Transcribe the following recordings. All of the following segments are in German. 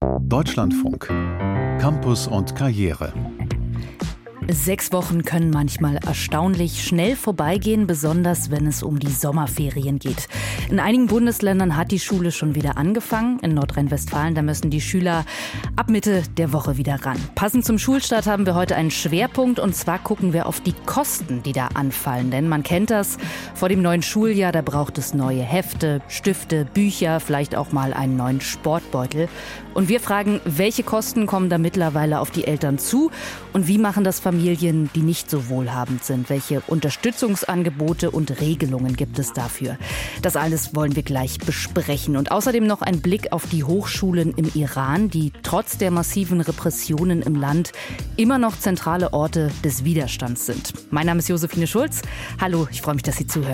Deutschlandfunk. Campus und Karriere. 6 Wochen können manchmal erstaunlich schnell vorbeigehen, besonders wenn es um die Sommerferien geht. In einigen Bundesländern hat die Schule schon wieder angefangen. In Nordrhein-Westfalen, da müssen die Schüler ab Mitte der Woche wieder ran. Passend zum Schulstart haben wir heute einen Schwerpunkt, und zwar gucken wir auf die Kosten, die da anfallen. Denn man kennt das, vor dem neuen Schuljahr, da braucht es neue Hefte, Stifte, Bücher, vielleicht auch mal einen neuen Sportbeutel. Und wir fragen, welche Kosten kommen da mittlerweile auf die Eltern zu und wie machen das Familien, die nicht so wohlhabend sind? Welche Unterstützungsangebote und Regelungen gibt es dafür? Das alles wollen wir gleich besprechen. Und außerdem noch ein Blick auf die Hochschulen im Iran, die trotz der massiven Repressionen im Land immer noch zentrale Orte des Widerstands sind. Mein Name ist Josephine Schulz. Hallo, ich freue mich, dass Sie zuhören.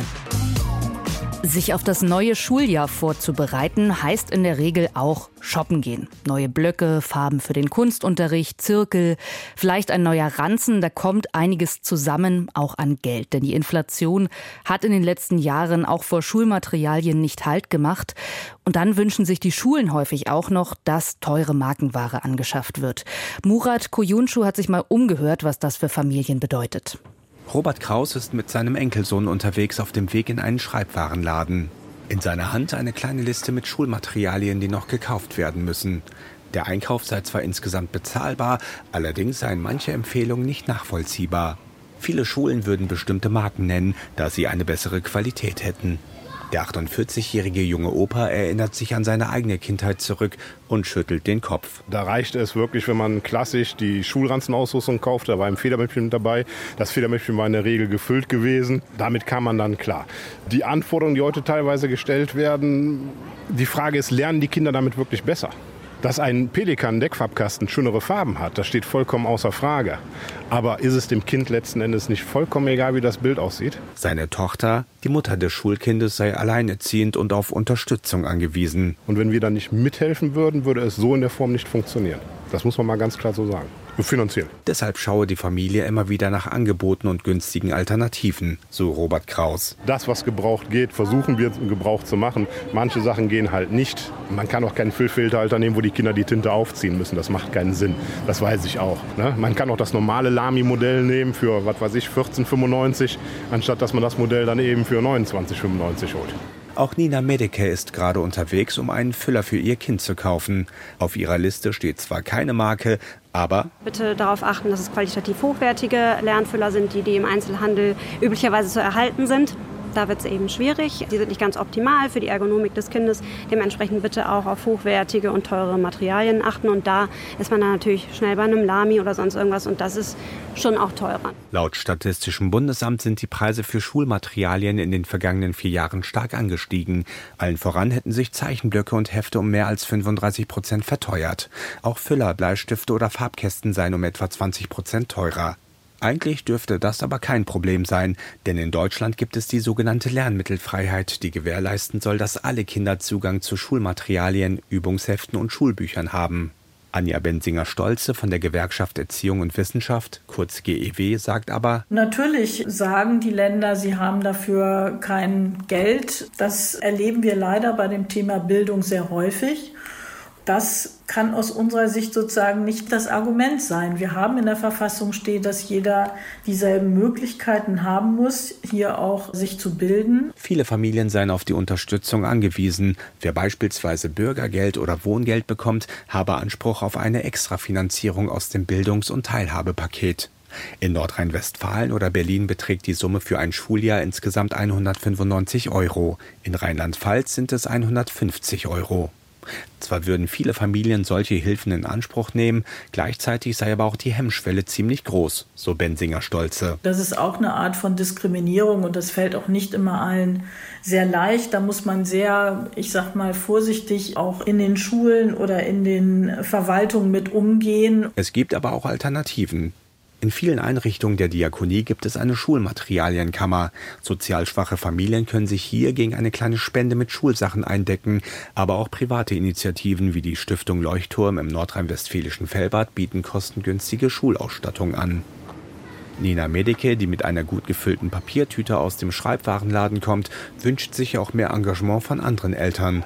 Sich auf das neue Schuljahr vorzubereiten, heißt in der Regel auch shoppen gehen. Neue Blöcke, Farben für den Kunstunterricht, Zirkel, vielleicht ein neuer Ranzen. Da kommt einiges zusammen, auch an Geld. Denn die Inflation hat in den letzten Jahren auch vor Schulmaterialien nicht Halt gemacht. Und dann wünschen sich die Schulen häufig auch noch, dass teure Markenware angeschafft wird. Murat Koyunschu hat sich mal umgehört, was das für Familien bedeutet. Robert Kraus ist mit seinem Enkelsohn unterwegs auf dem Weg in einen Schreibwarenladen. In seiner Hand eine kleine Liste mit Schulmaterialien, die noch gekauft werden müssen. Der Einkauf sei zwar insgesamt bezahlbar, allerdings seien manche Empfehlungen nicht nachvollziehbar. Viele Schulen würden bestimmte Marken nennen, da sie eine bessere Qualität hätten. Der 48-jährige junge Opa erinnert sich an seine eigene Kindheit zurück und schüttelt den Kopf. Da reicht es wirklich, wenn man klassisch die Schulranzenausrüstung kauft. Da war ein Federmäppchen mit dabei. Das Federmäppchen war in der Regel gefüllt gewesen. Damit kam man dann klar. Die Anforderungen, die heute teilweise gestellt werden, die Frage ist, lernen die Kinder damit wirklich besser? Dass ein Pelikan-Deckfarbkasten schönere Farben hat, das steht vollkommen außer Frage. Aber ist es dem Kind letzten Endes nicht vollkommen egal, wie das Bild aussieht? Seine Tochter, die Mutter des Schulkindes, sei alleinerziehend und auf Unterstützung angewiesen. Und wenn wir da nicht mithelfen würden, würde es so in der Form nicht funktionieren. Das muss man mal ganz klar so sagen. Finanziell. Deshalb schaue die Familie immer wieder nach Angeboten und günstigen Alternativen, so Robert Kraus. Das, was gebraucht geht, versuchen wir Gebrauch zu machen. Manche Sachen gehen halt nicht. Man kann auch keinen Füllfilterhalter nehmen, wo die Kinder die Tinte aufziehen müssen. Das macht keinen Sinn. Das weiß ich auch. Ne? Man kann auch das normale Lamy-Modell nehmen für, 14,95, anstatt dass man das Modell dann eben für 29,95 holt. Auch Nina Medeke ist gerade unterwegs, um einen Füller für ihr Kind zu kaufen. Auf ihrer Liste steht zwar keine Marke, aber bitte darauf achten, dass es qualitativ hochwertige Lernfüller sind, die im Einzelhandel üblicherweise zu erhalten sind. Da wird es eben schwierig. Die sind nicht ganz optimal für die Ergonomik des Kindes. Dementsprechend bitte auch auf hochwertige und teure Materialien achten. Und da ist man dann natürlich schnell bei einem Lamy oder sonst irgendwas. Und das ist schon auch teurer. Laut Statistischem Bundesamt sind die Preise für Schulmaterialien in den vergangenen 4 Jahren stark angestiegen. Allen voran hätten sich Zeichenblöcke und Hefte um mehr als 35% verteuert. Auch Füller, Bleistifte oder Farbkästen seien um etwa 20% teurer. Eigentlich dürfte das aber kein Problem sein, denn in Deutschland gibt es die sogenannte Lernmittelfreiheit, die gewährleisten soll, dass alle Kinder Zugang zu Schulmaterialien, Übungsheften und Schulbüchern haben. Anja Bensinger-Stolze von der Gewerkschaft Erziehung und Wissenschaft, kurz GEW, sagt aber: Natürlich sagen die Länder, sie haben dafür kein Geld. Das erleben wir leider bei dem Thema Bildung sehr häufig. Das kann aus unserer Sicht sozusagen nicht das Argument sein. Wir haben in der Verfassung steht, dass jeder dieselben Möglichkeiten haben muss, hier auch sich zu bilden. Viele Familien seien auf die Unterstützung angewiesen. Wer beispielsweise Bürgergeld oder Wohngeld bekommt, habe Anspruch auf eine Extrafinanzierung aus dem Bildungs- und Teilhabepaket. In Nordrhein-Westfalen oder Berlin beträgt die Summe für ein Schuljahr insgesamt 195 €. In Rheinland-Pfalz sind es 150 €. Zwar würden viele Familien solche Hilfen in Anspruch nehmen, gleichzeitig sei aber auch die Hemmschwelle ziemlich groß, so Bensinger-Stolze. Das ist auch eine Art von Diskriminierung und das fällt auch nicht immer allen sehr leicht. Da muss man sehr, vorsichtig auch in den Schulen oder in den Verwaltungen mit umgehen. Es gibt aber auch Alternativen. In vielen Einrichtungen der Diakonie gibt es eine Schulmaterialienkammer. Sozial schwache Familien können sich hier gegen eine kleine Spende mit Schulsachen eindecken. Aber auch private Initiativen wie die Stiftung Leuchtturm im nordrhein-westfälischen Fellbad bieten kostengünstige Schulausstattung an. Nina Medeke, die mit einer gut gefüllten Papiertüte aus dem Schreibwarenladen kommt, wünscht sich auch mehr Engagement von anderen Eltern.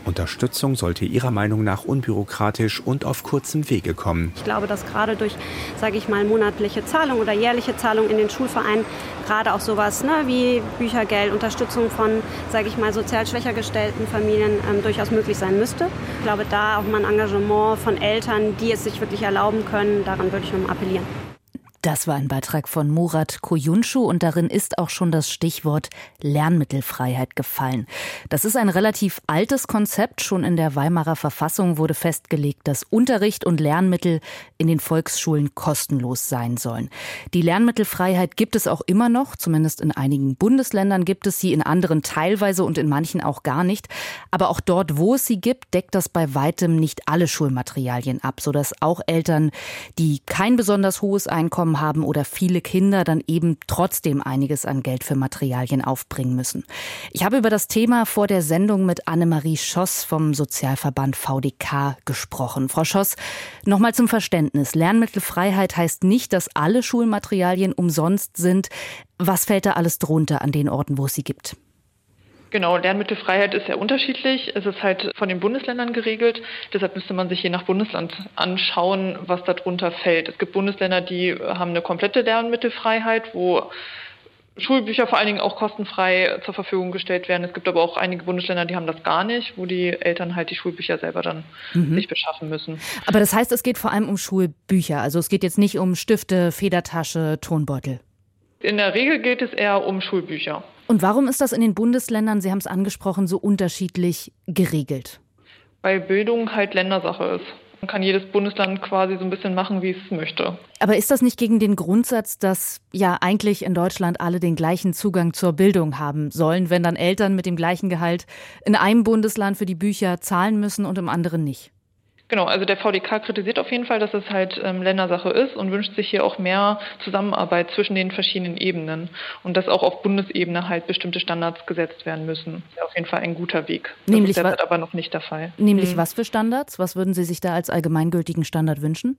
Unterstützung sollte ihrer Meinung nach unbürokratisch und auf kurzem Wege kommen. Ich glaube, dass gerade durch, monatliche Zahlung oder jährliche Zahlung in den Schulverein gerade auch sowas wie Büchergeld, Unterstützung von, sozial schwächer gestellten Familien durchaus möglich sein müsste. Ich glaube, da auch mal ein Engagement von Eltern, die es sich wirklich erlauben können, daran würde ich nochmal appellieren. Das war ein Beitrag von Murat Koyunscu und darin ist auch schon das Stichwort Lernmittelfreiheit gefallen. Das ist ein relativ altes Konzept. Schon in der Weimarer Verfassung wurde festgelegt, dass Unterricht und Lernmittel in den Volksschulen kostenlos sein sollen. Die Lernmittelfreiheit gibt es auch immer noch, zumindest in einigen Bundesländern gibt es sie, in anderen teilweise und in manchen auch gar nicht. Aber auch dort, wo es sie gibt, deckt das bei weitem nicht alle Schulmaterialien ab, sodass auch Eltern, die kein besonders hohes Einkommen haben oder viele Kinder, dann eben trotzdem einiges an Geld für Materialien aufbringen müssen. Ich habe über das Thema vor der Sendung mit Annemarie Schoss vom Sozialverband VDK gesprochen. Frau Schoss, nochmal zum Verständnis. Lernmittelfreiheit heißt nicht, dass alle Schulmaterialien umsonst sind. Was fällt da alles drunter an den Orten, wo es sie gibt? Genau, Lernmittelfreiheit ist sehr unterschiedlich. Es ist halt von den Bundesländern geregelt. Deshalb müsste man sich je nach Bundesland anschauen, was darunter fällt. Es gibt Bundesländer, die haben eine komplette Lernmittelfreiheit, wo Schulbücher vor allen Dingen auch kostenfrei zur Verfügung gestellt werden. Es gibt aber auch einige Bundesländer, die haben das gar nicht, wo die Eltern halt die Schulbücher selber dann sich beschaffen müssen. Aber das heißt, es geht vor allem um Schulbücher. Also es geht jetzt nicht um Stifte, Federtasche, Tonbeutel. In der Regel geht es eher um Schulbücher. Und warum ist das in den Bundesländern, Sie haben es angesprochen, so unterschiedlich geregelt? Weil Bildung halt Ländersache ist. Man kann jedes Bundesland quasi so ein bisschen machen, wie es möchte. Aber ist das nicht gegen den Grundsatz, dass ja eigentlich in Deutschland alle den gleichen Zugang zur Bildung haben sollen, wenn dann Eltern mit dem gleichen Gehalt in einem Bundesland für die Bücher zahlen müssen und im anderen nicht? Genau, also der VDK kritisiert auf jeden Fall, dass es halt Ländersache ist und wünscht sich hier auch mehr Zusammenarbeit zwischen den verschiedenen Ebenen und dass auch auf Bundesebene halt bestimmte Standards gesetzt werden müssen. Das ist auf jeden Fall ein guter Weg. Das ist derzeit aber noch nicht der Fall. Nämlich was für Standards? Was würden Sie sich da als allgemeingültigen Standard wünschen?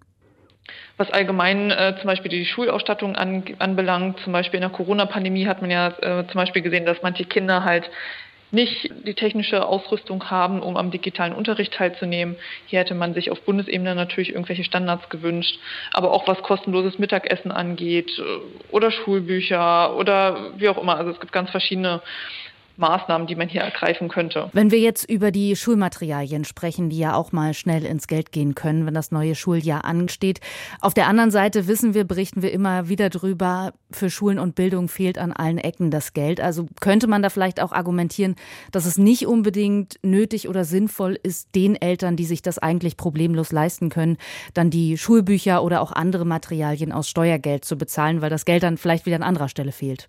Was allgemein zum Beispiel die Schulausstattung anbelangt, zum Beispiel in der Corona-Pandemie hat man ja zum Beispiel gesehen, dass manche Kinder halt nicht die technische Ausrüstung haben, um am digitalen Unterricht teilzunehmen. Hier hätte man sich auf Bundesebene natürlich irgendwelche Standards gewünscht, aber auch was kostenloses Mittagessen angeht oder Schulbücher oder wie auch immer. Also es gibt ganz verschiedene Maßnahmen, die man hier ergreifen könnte. Wenn wir jetzt über die Schulmaterialien sprechen, die ja auch mal schnell ins Geld gehen können, wenn das neue Schuljahr ansteht. Auf der anderen Seite berichten wir immer wieder drüber, für Schulen und Bildung fehlt an allen Ecken das Geld. Also könnte man da vielleicht auch argumentieren, dass es nicht unbedingt nötig oder sinnvoll ist, den Eltern, die sich das eigentlich problemlos leisten können, dann die Schulbücher oder auch andere Materialien aus Steuergeld zu bezahlen, weil das Geld dann vielleicht wieder an anderer Stelle fehlt.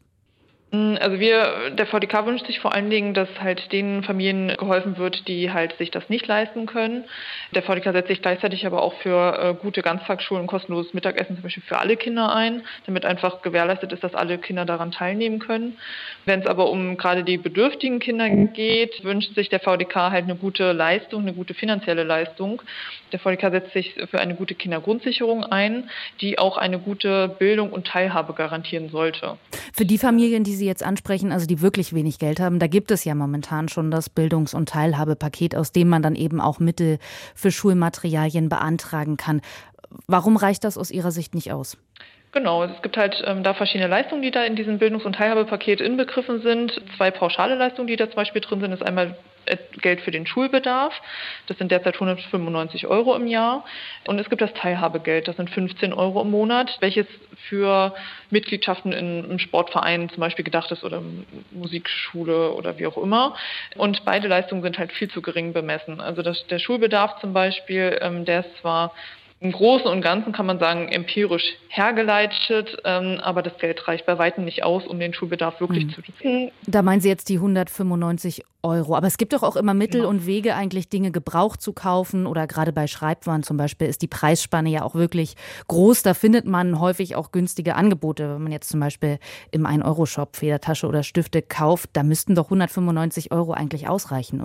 Also der VDK wünscht sich vor allen Dingen, dass halt den Familien geholfen wird, die halt sich das nicht leisten können. Der VDK setzt sich gleichzeitig aber auch für gute Ganztagsschulen und kostenloses Mittagessen zum Beispiel für alle Kinder ein, damit einfach gewährleistet ist, dass alle Kinder daran teilnehmen können. Wenn es aber um gerade die bedürftigen Kinder geht, wünscht sich der VDK halt eine gute Leistung, eine gute finanzielle Leistung. Der VDK setzt sich für eine gute Kindergrundsicherung ein, die auch eine gute Bildung und Teilhabe garantieren sollte. Für die Familien, die Sie jetzt ansprechen, also die wirklich wenig Geld haben, da gibt es ja momentan schon das Bildungs- und Teilhabepaket, aus dem man dann eben auch Mittel für Schulmaterialien beantragen kann. Warum reicht das aus Ihrer Sicht nicht aus? Genau, es gibt halt da verschiedene Leistungen, die da in diesem Bildungs- und Teilhabepaket inbegriffen sind. 2 pauschale Leistungen, die da zum Beispiel drin sind, ist einmal Geld für den Schulbedarf. Das sind derzeit 195 € im Jahr. Und es gibt das Teilhabegeld, das sind 15 € im Monat, welches für Mitgliedschaften im Sportverein zum Beispiel gedacht ist oder Musikschule oder wie auch immer. Und beide Leistungen sind halt viel zu gering bemessen. Also der Schulbedarf zum Beispiel, der ist zwar im Großen und Ganzen, kann man sagen, empirisch hergeleitet, aber das Geld reicht bei weitem nicht aus, um den Schulbedarf wirklich zu decken. Da meinen Sie jetzt die 195 €. Aber es gibt doch auch immer Mittel und Wege, eigentlich Dinge gebraucht zu kaufen. Oder gerade bei Schreibwaren zum Beispiel ist die Preisspanne ja auch wirklich groß. Da findet man häufig auch günstige Angebote. Wenn man jetzt zum Beispiel im 1-Euro-Shop Federtasche oder Stifte kauft, da müssten doch 195 € eigentlich ausreichen, oder?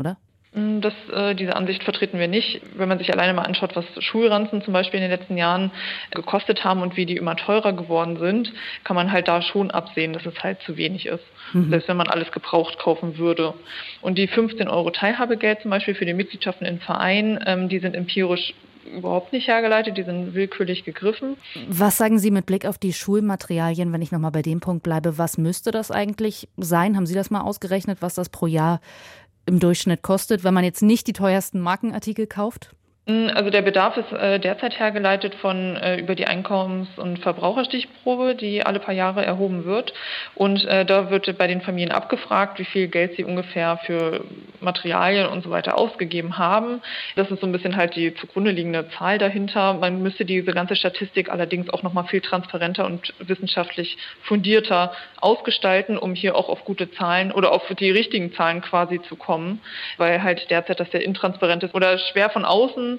Diese Ansicht vertreten wir nicht. Wenn man sich alleine mal anschaut, was Schulranzen zum Beispiel in den letzten Jahren gekostet haben und wie die immer teurer geworden sind, kann man halt da schon absehen, dass es halt zu wenig ist. Selbst wenn man alles gebraucht kaufen würde. Und die 15 € Teilhabegeld zum Beispiel für die Mitgliedschaften in Vereinen, die sind empirisch überhaupt nicht hergeleitet, die sind willkürlich gegriffen. Was sagen Sie mit Blick auf die Schulmaterialien, wenn ich nochmal bei dem Punkt bleibe, was müsste das eigentlich sein? Haben Sie das mal ausgerechnet, was das pro Jahr im Durchschnitt kostet, wenn man jetzt nicht die teuersten Markenartikel kauft? Also der Bedarf ist derzeit hergeleitet über die Einkommens- und Verbraucherstichprobe, die alle paar Jahre erhoben wird. Und da wird bei den Familien abgefragt, wie viel Geld sie ungefähr für Materialien und so weiter ausgegeben haben. Das ist so ein bisschen halt die zugrunde liegende Zahl dahinter. Man müsste diese ganze Statistik allerdings auch nochmal viel transparenter und wissenschaftlich fundierter ausgestalten, um hier auch auf gute Zahlen oder auf die richtigen Zahlen quasi zu kommen, weil halt derzeit das sehr intransparent ist oder schwer von außen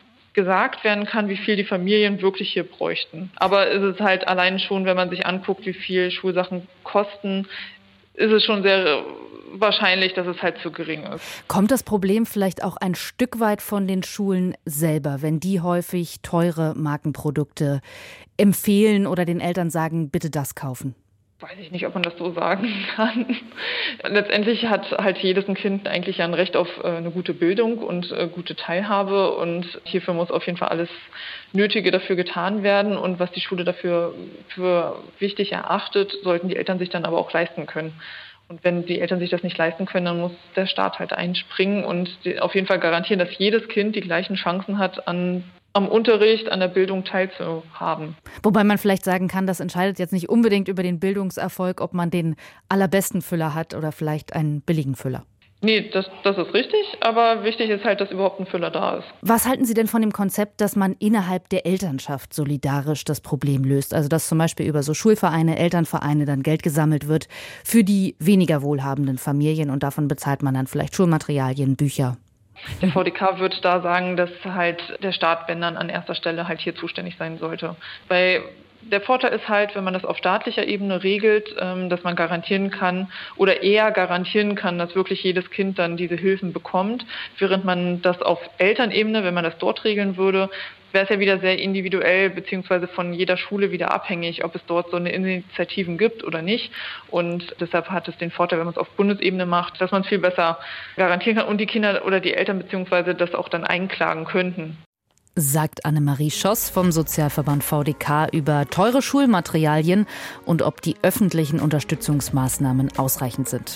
gesagt werden kann, wie viel die Familien wirklich hier bräuchten. Aber es ist halt allein schon, wenn man sich anguckt, wie viel Schulsachen kosten, ist es schon sehr wahrscheinlich, dass es halt zu gering ist. Kommt das Problem vielleicht auch ein Stück weit von den Schulen selber, wenn die häufig teure Markenprodukte empfehlen oder den Eltern sagen, bitte das kaufen? Weiß ich nicht, ob man das so sagen kann. Letztendlich hat halt jedes Kind eigentlich ein Recht auf eine gute Bildung und gute Teilhabe und hierfür muss auf jeden Fall alles Nötige dafür getan werden und was die Schule dafür für wichtig erachtet, sollten die Eltern sich dann aber auch leisten können. Und wenn die Eltern sich das nicht leisten können, dann muss der Staat halt einspringen und auf jeden Fall garantieren, dass jedes Kind die gleichen Chancen hat, am Unterricht, an der Bildung teilzuhaben. Wobei man vielleicht sagen kann, das entscheidet jetzt nicht unbedingt über den Bildungserfolg, ob man den allerbesten Füller hat oder vielleicht einen billigen Füller. Nee, das ist richtig, aber wichtig ist halt, dass überhaupt ein Füller da ist. Was halten Sie denn von dem Konzept, dass man innerhalb der Elternschaft solidarisch das Problem löst? Also dass zum Beispiel über so Schulvereine, Elternvereine dann Geld gesammelt wird für die weniger wohlhabenden Familien und davon bezahlt man dann vielleicht Schulmaterialien, Bücher. Der VDK wird da sagen, dass halt der Staat, wenn dann an erster Stelle halt hier zuständig sein sollte. Weil der Vorteil ist halt, wenn man das auf staatlicher Ebene regelt, dass man garantieren kann oder eher garantieren kann, dass wirklich jedes Kind dann diese Hilfen bekommt, während man das auf Elternebene, wenn man das dort regeln würde, wäre es ja wieder sehr individuell beziehungsweise von jeder Schule wieder abhängig, ob es dort so eine Initiativen gibt oder nicht. Und deshalb hat es den Vorteil, wenn man es auf Bundesebene macht, dass man es viel besser garantieren kann und die Kinder oder die Eltern beziehungsweise das auch dann einklagen könnten. Sagt Annemarie Schoss vom Sozialverband VDK über teure Schulmaterialien und ob die öffentlichen Unterstützungsmaßnahmen ausreichend sind.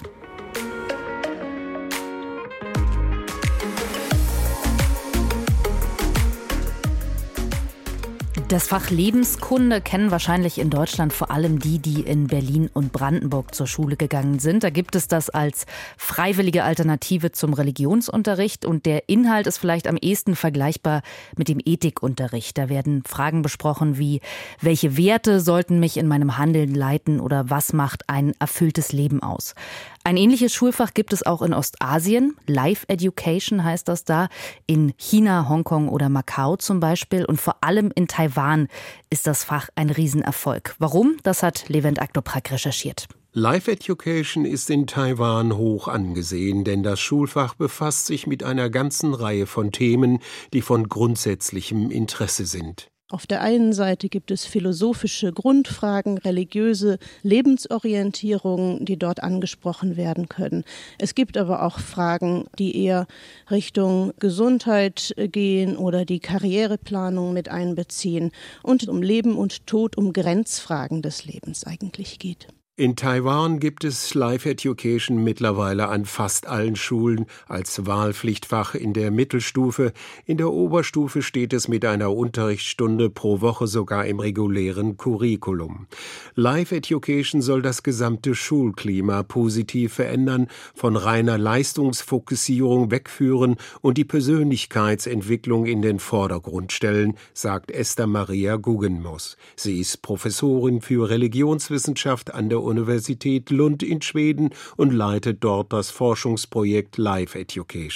Das Fach Lebenskunde kennen wahrscheinlich in Deutschland vor allem die in Berlin und Brandenburg zur Schule gegangen sind. Da gibt es das als freiwillige Alternative zum Religionsunterricht und der Inhalt ist vielleicht am ehesten vergleichbar mit dem Ethikunterricht. Da werden Fragen besprochen wie, welche Werte sollten mich in meinem Handeln leiten oder was macht ein erfülltes Leben aus? Ein ähnliches Schulfach gibt es auch in Ostasien. Life Education heißt das da. In China, Hongkong oder Macau zum Beispiel. Und vor allem in Taiwan ist das Fach ein Riesenerfolg. Warum? Das hat Levent Aktoprak recherchiert. Life Education ist in Taiwan hoch angesehen, denn das Schulfach befasst sich mit einer ganzen Reihe von Themen, die von grundsätzlichem Interesse sind. Auf der einen Seite gibt es philosophische Grundfragen, religiöse Lebensorientierungen, die dort angesprochen werden können. Es gibt aber auch Fragen, die eher Richtung Gesundheit gehen oder die Karriereplanung mit einbeziehen und um Leben und Tod, um Grenzfragen des Lebens eigentlich geht. In Taiwan gibt es Life Education mittlerweile an fast allen Schulen als Wahlpflichtfach in der Mittelstufe. In der Oberstufe steht es mit einer Unterrichtsstunde pro Woche sogar im regulären Curriculum. Life Education soll das gesamte Schulklima positiv verändern, von reiner Leistungsfokussierung wegführen und die Persönlichkeitsentwicklung in den Vordergrund stellen, sagt Esther Maria Guggenmoos. Sie ist Professorin für Religionswissenschaft an der Universität Lund in Schweden und leitet dort das Forschungsprojekt Life Education.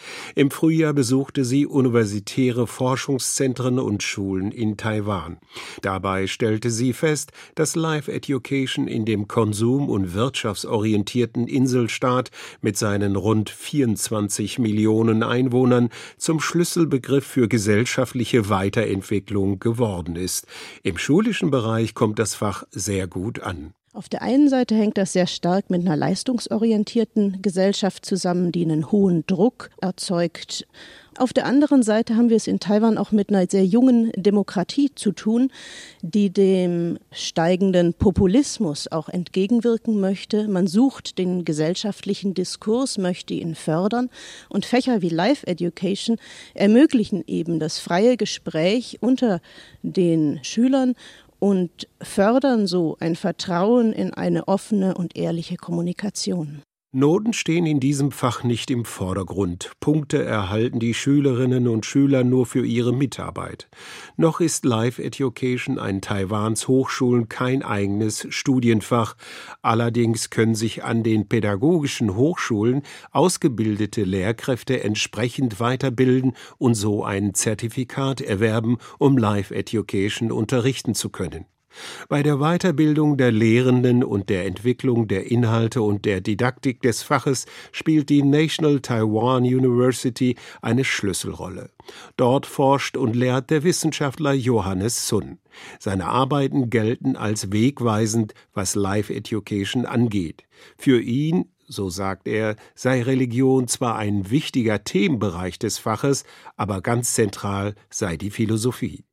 Im Frühjahr besuchte sie universitäre Forschungszentren und Schulen in Taiwan. Dabei stellte sie fest, dass Life Education in dem konsum- und wirtschaftsorientierten Inselstaat mit seinen rund 24 Millionen Einwohnern zum Schlüsselbegriff für gesellschaftliche Weiterentwicklung geworden ist. Im schulischen Bereich kommt das Fach sehr gut an. Auf der einen Seite hängt das sehr stark mit einer leistungsorientierten Gesellschaft zusammen, die einen hohen Druck erzeugt. Auf der anderen Seite haben wir es in Taiwan auch mit einer sehr jungen Demokratie zu tun, die dem steigenden Populismus auch entgegenwirken möchte. Man sucht den gesellschaftlichen Diskurs, möchte ihn fördern, und Fächer wie Life Education ermöglichen eben das freie Gespräch unter den Schülern und fördern so ein Vertrauen in eine offene und ehrliche Kommunikation. Noten stehen in diesem Fach nicht im Vordergrund. Punkte erhalten die Schülerinnen und Schüler nur für ihre Mitarbeit. Noch ist Life Education an Taiwans Hochschulen kein eigenes Studienfach. Allerdings können sich an den pädagogischen Hochschulen ausgebildete Lehrkräfte entsprechend weiterbilden und so ein Zertifikat erwerben, um Life Education unterrichten zu können. Bei der Weiterbildung der Lehrenden und der Entwicklung der Inhalte und der Didaktik des Faches spielt die National Taiwan University eine Schlüsselrolle. Dort forscht und lehrt der Wissenschaftler Johannes Sun. Seine Arbeiten gelten als wegweisend, was Life Education angeht. Für ihn, so sagt er, sei Religion zwar ein wichtiger Themenbereich des Faches, aber ganz zentral sei die Philosophie.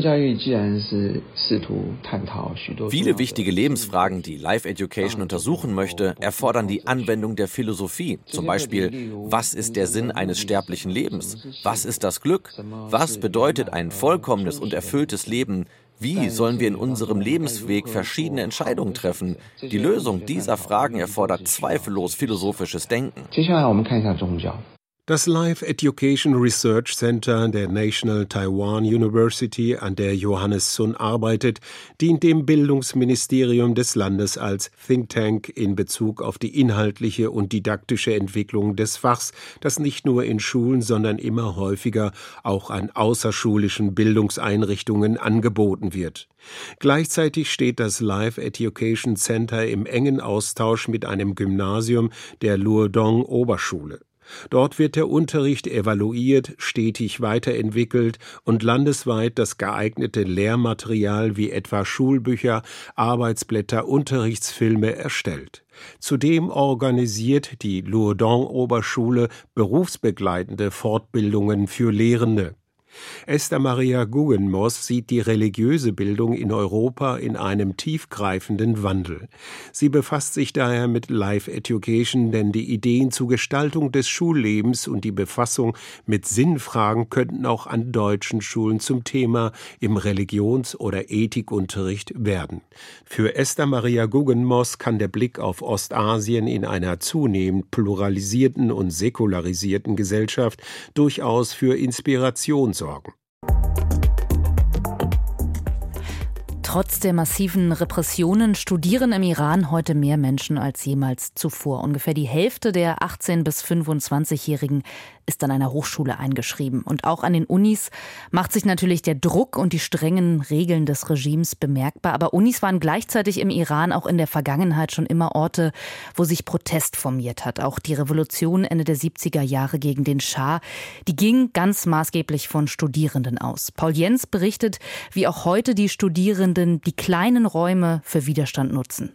Viele wichtige Lebensfragen, die Life Education untersuchen möchte, erfordern die Anwendung der Philosophie. Zum Beispiel, was ist der Sinn eines sterblichen Lebens? Was ist das Glück? Was bedeutet ein vollkommenes und erfülltes Leben? Wie sollen wir in unserem Lebensweg verschiedene Entscheidungen treffen? Die Lösung dieser Fragen erfordert zweifellos philosophisches Denken. Das Life Education Research Center der National Taiwan University, an der Johannes Sun arbeitet, dient dem Bildungsministerium des Landes als Think Tank in Bezug auf die inhaltliche und didaktische Entwicklung des Fachs, das nicht nur in Schulen, sondern immer häufiger auch an außerschulischen Bildungseinrichtungen angeboten wird. Gleichzeitig steht das Life Education Center im engen Austausch mit einem Gymnasium der Luodong Oberschule. Dort wird der Unterricht evaluiert, stetig weiterentwickelt und landesweit das geeignete Lehrmaterial wie etwa Schulbücher, Arbeitsblätter, Unterrichtsfilme erstellt. Zudem organisiert die Luodong Oberschule berufsbegleitende Fortbildungen für Lehrende. Esther Maria Guggenmoos sieht die religiöse Bildung in Europa in einem tiefgreifenden Wandel. Sie befasst sich daher mit Life Education, denn die Ideen zur Gestaltung des Schullebens und die Befassung mit Sinnfragen könnten auch an deutschen Schulen zum Thema im Religions- oder Ethikunterricht werden. Für Esther Maria Guggenmoos kann der Blick auf Ostasien in einer zunehmend pluralisierten und säkularisierten Gesellschaft durchaus für Inspiration sorgen. Trotz der massiven Repressionen studieren im Iran heute mehr Menschen als jemals zuvor. Ungefähr die Hälfte der 18- bis 25-Jährigen ist an einer Hochschule eingeschrieben. Und auch an den Unis macht sich natürlich der Druck und die strengen Regeln des Regimes bemerkbar. Aber Unis waren gleichzeitig im Iran auch in der Vergangenheit schon immer Orte, wo sich Protest formiert hat. Auch die Revolution Ende der 70er Jahre gegen den Schah, die ging ganz maßgeblich von Studierenden aus. Paul Jens berichtet, wie auch heute die Studierenden die kleinen Räume für Widerstand nutzen.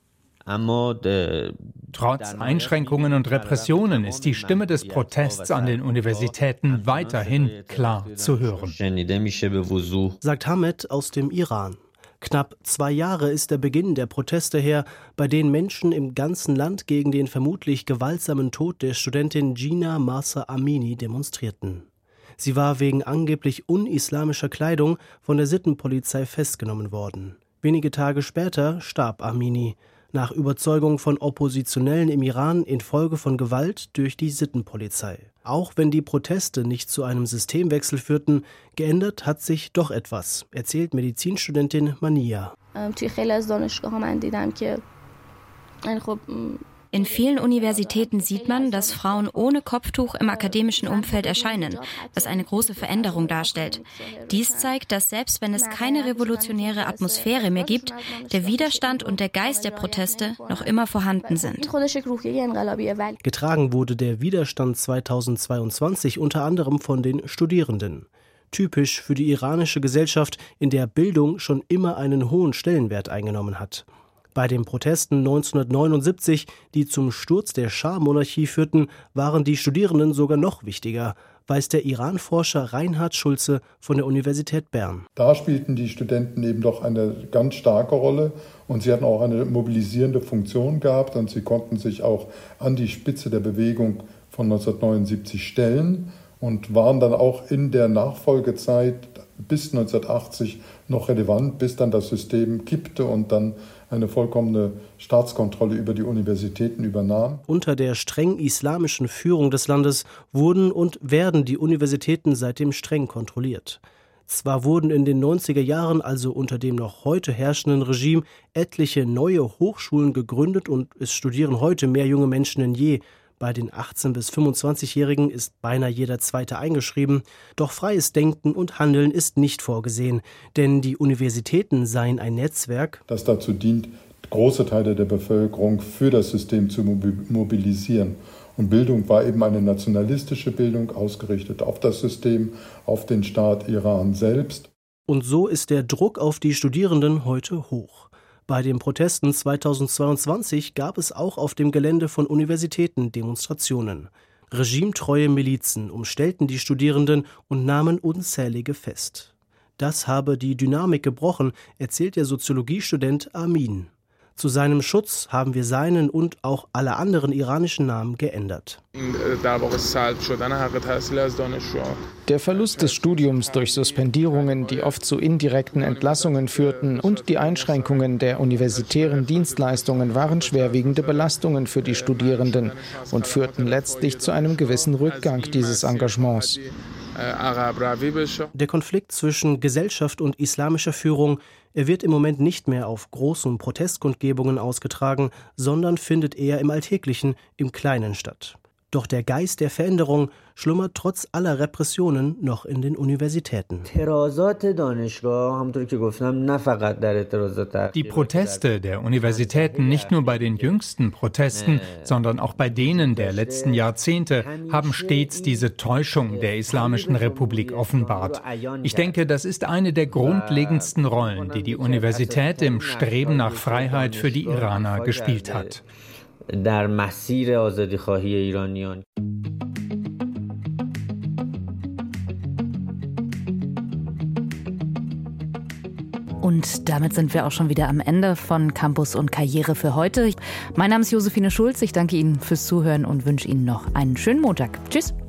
Trotz Einschränkungen und Repressionen ist die Stimme des Protests an den Universitäten weiterhin klar zu hören, sagt Hamed aus dem Iran. Knapp 2 Jahre ist der Beginn der Proteste her, bei denen Menschen im ganzen Land gegen den vermutlich gewaltsamen Tod der Studentin Gina Mahsa Amini demonstrierten. Sie war wegen angeblich unislamischer Kleidung von der Sittenpolizei festgenommen worden. Wenige Tage später starb Amini, nach Überzeugung von Oppositionellen im Iran infolge von Gewalt durch die Sittenpolizei. Auch wenn die Proteste nicht zu einem Systemwechsel führten, geändert hat sich doch etwas, erzählt Medizinstudentin Mania. In vielen Universitäten sieht man, dass Frauen ohne Kopftuch im akademischen Umfeld erscheinen, was eine große Veränderung darstellt. Dies zeigt, dass selbst wenn es keine revolutionäre Atmosphäre mehr gibt, der Widerstand und der Geist der Proteste noch immer vorhanden sind. Getragen wurde der Widerstand 2022 unter anderem von den Studierenden. Typisch für die iranische Gesellschaft, in der Bildung schon immer einen hohen Stellenwert eingenommen hat. Bei den Protesten 1979, die zum Sturz der Schah-Monarchie führten, waren die Studierenden sogar noch wichtiger, weiß der Iran-Forscher Reinhard Schulze von der Universität Bern. Da spielten die Studenten eben doch eine ganz starke Rolle und sie hatten auch eine mobilisierende Funktion gehabt und sie konnten sich auch an die Spitze der Bewegung von 1979 stellen und waren dann auch in der Nachfolgezeit bis 1980 noch relevant, bis dann das System kippte und dann eine vollkommene Staatskontrolle über die Universitäten übernahm. Unter der streng islamischen Führung des Landes wurden und werden die Universitäten seitdem streng kontrolliert. Zwar wurden in den 90er Jahren, also unter dem noch heute herrschenden Regime, etliche neue Hochschulen gegründet und es studieren heute mehr junge Menschen denn je. Bei den 18- bis 25-Jährigen ist beinahe jeder Zweite eingeschrieben. Doch freies Denken und Handeln ist nicht vorgesehen. Denn die Universitäten seien ein Netzwerk, das dazu dient, große Teile der Bevölkerung für das System zu mobilisieren. Und Bildung war eben eine nationalistische Bildung, ausgerichtet auf das System, auf den Staat Iran selbst. Und so ist der Druck auf die Studierenden heute hoch. Bei den Protesten 2022 gab es auch auf dem Gelände von Universitäten Demonstrationen. Regimetreue Milizen umstellten die Studierenden und nahmen unzählige fest. Das habe die Dynamik gebrochen, erzählt der Soziologiestudent Amin. Zu seinem Schutz haben wir seinen und auch alle anderen iranischen Namen geändert. Der Verlust des Studiums durch Suspendierungen, die oft zu indirekten Entlassungen führten, und die Einschränkungen der universitären Dienstleistungen waren schwerwiegende Belastungen für die Studierenden und führten letztlich zu einem gewissen Rückgang dieses Engagements. Der Konflikt zwischen Gesellschaft und islamischer Führung, er wird im Moment nicht mehr auf großen Protestkundgebungen ausgetragen, sondern findet eher im Alltäglichen, im Kleinen statt. Doch der Geist der Veränderung schlummert trotz aller Repressionen noch in den Universitäten. Die Proteste der Universitäten, nicht nur bei den jüngsten Protesten, sondern auch bei denen der letzten Jahrzehnte, haben stets diese Täuschung der Islamischen Republik offenbart. Ich denke, das ist eine der grundlegendsten Rollen, die die Universität im Streben nach Freiheit für die Iraner gespielt hat. در مسیر آزادی‌خواهی ایرانیان. Und damit sind wir auch schon wieder am Ende von Campus und Karriere für heute. Mein Name ist Josephine Schulz. Ich danke Ihnen fürs Zuhören und wünsche Ihnen noch einen schönen Montag. Tschüss.